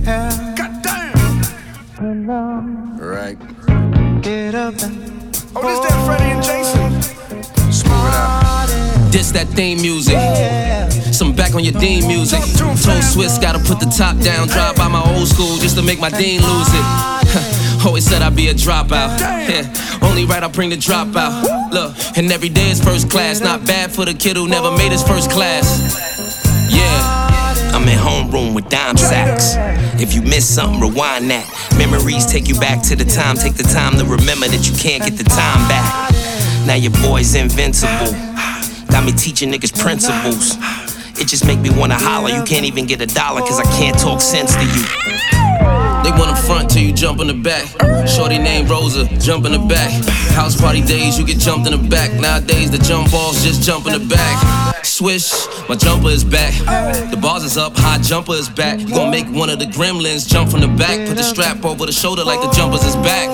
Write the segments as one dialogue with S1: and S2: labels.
S1: Goddamn. Right.
S2: Get up and
S1: oh, this that Freddie and Jason. Smooth it out.
S3: This that theme music. Some back on your Dean music. Told Swiss gotta put the top down. Drive by my old school just to make my Dean lose it. Always said I'd be a dropout. Yeah, only right I bring the dropout. Look, and every day is first class. Not bad for the kid who never made his first class. Yeah. I'm in homeroom with dime sacks. If you miss something, rewind that. Memories take you back to the time. Take the time to remember that you can't get the time back. Now your boy's invincible. Got me teaching niggas principles. It just make me wanna holler. You can't even get $1 cause I can't talk sense to you. They wanna front till you jump in the back. Shorty named Rosa, jump in the back. House party days, you get jumped in the back. Nowadays the jump balls just jump in the back. Swish, my jumper is back. The bars is up, high jumper is back. You gon' make one of the gremlins jump from the back. Put the strap over the shoulder like the jumpers is back.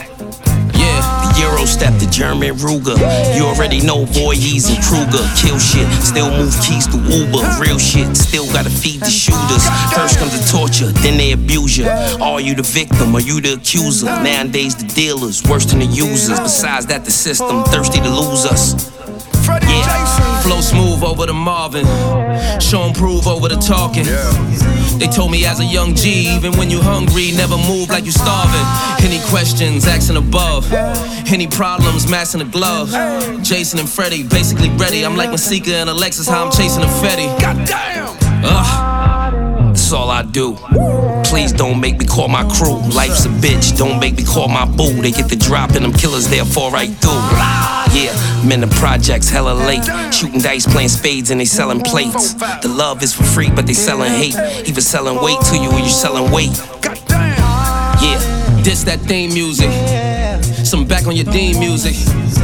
S3: The Euro step, the German Ruger. You already know Voorhees and Kruger. Kill shit, still move keys to Uber. Real shit, still gotta feed the shooters. First comes the torture, then they abuse you. Are you the victim or you the accuser? Nowadays the dealers, worse than the users. Besides that, the system thirsty to lose us. Yeah, flow smooth over the Marvin. Show 'em prove over the talking. They told me as a young G, even when you hungry, never move like you starving. Any questions, asking above. Any problems, massing the glove. Jason and Freddie, basically ready. I'm like Masika and Alexis, how I'm chasing a Fetty.
S1: Goddamn.
S3: That's all I do. Please don't make me call my crew. Life's a bitch, don't make me call my boo. They get the drop and them killers, they'll fall right through. Yeah, I'm in the projects hella late. Shooting dice, playing spades, and they selling plates. The love is for free, but they selling hate. Either selling weight to you or you selling weight. Yeah, this that theme music. Some back on your Dean music.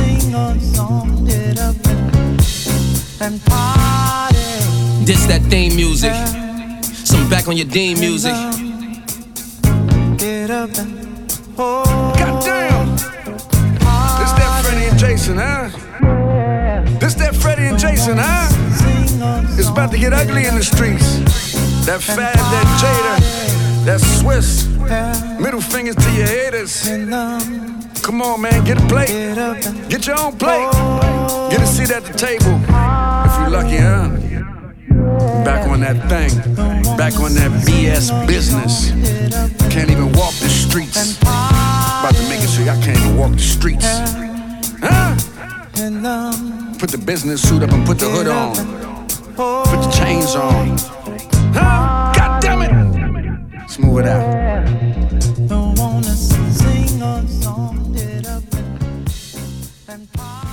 S3: This that theme music. Some back on your Dean music.
S1: Goddamn. This that Freddie and Jason, huh? This that Freddie and Jason, huh? It's about to get ugly in the streets. That Fab, that Jada, that Swiss. Middle fingers to your haters. Come on, man, get a plate. Get your own plate. Get a seat at the table. If you're lucky, huh? Back on that thing. Back on that BS business. Can't even walk the streets. About to make it so y'all can't even walk the streets. Huh? Put the business suit up and put the hood on. Put the chains on. Huh? God damn it! Smooth it out.
S2: Don't wanna sing a song, get up and